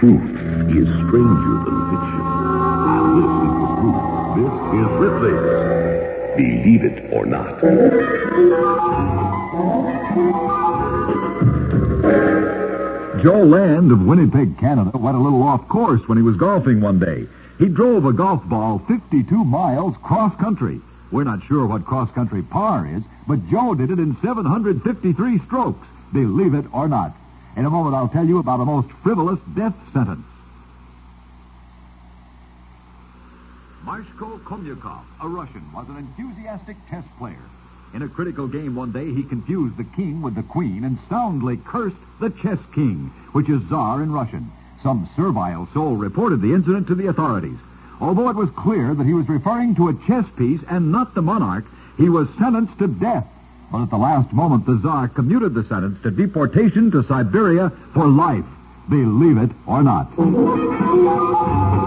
truth is stranger than fiction. And this is the proof. This is Rip Davis. Believe it or not. Joe Land of Winnipeg, Canada, went a little off course when he was golfing one day. He drove a golf ball 52 miles cross-country. We're not sure what cross-country par is, but Joe did it in 753 strokes. Believe it or not. In a moment, I'll tell you about a most frivolous death sentence. Mashko Komyakov, a Russian, was an enthusiastic chess player. In a critical game one day, he confused the king with the queen and soundly cursed the chess king, which is Tsar in Russian. Some servile soul reported the incident to the authorities. Although it was clear that he was referring to a chess piece and not the monarch, he was sentenced to death. But at the last moment, the Tsar commuted the sentence to deportation to Siberia for life. Believe it or not.